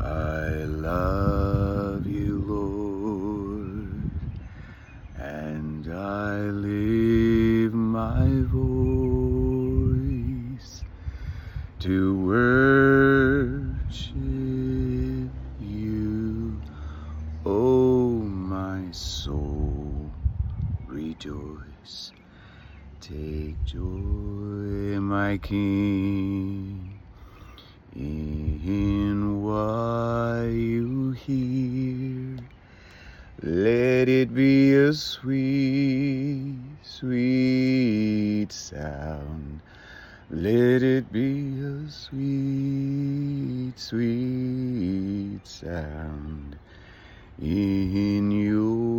I love you, Lord, and I lift my voice to worship you. Oh, my soul, rejoice. Take joy, my King, in what you hear. Let it be a sweet, sweet sound. Let it be a sweet, sweet sound in your